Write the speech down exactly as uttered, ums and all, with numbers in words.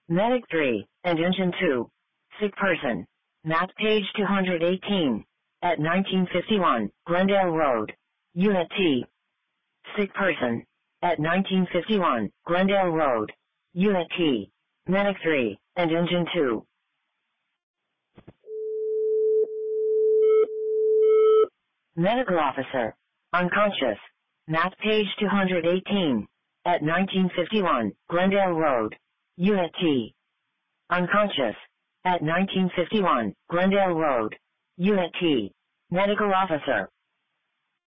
Medic three, and Engine two. Sick person. Map page two hundred eighteen. At nineteen fifty-one, Glendale Road. Unit T. Sick person. At nineteen fifty-one, Glendale Road. Unit T. Medic three, and Engine two. Medical officer. Unconscious. Map page two hundred eighteen. At nineteen fifty-one, Glendale Road. Unit T. Unconscious. At nineteen fifty-one, Glendale Road. Unit T. Medical officer.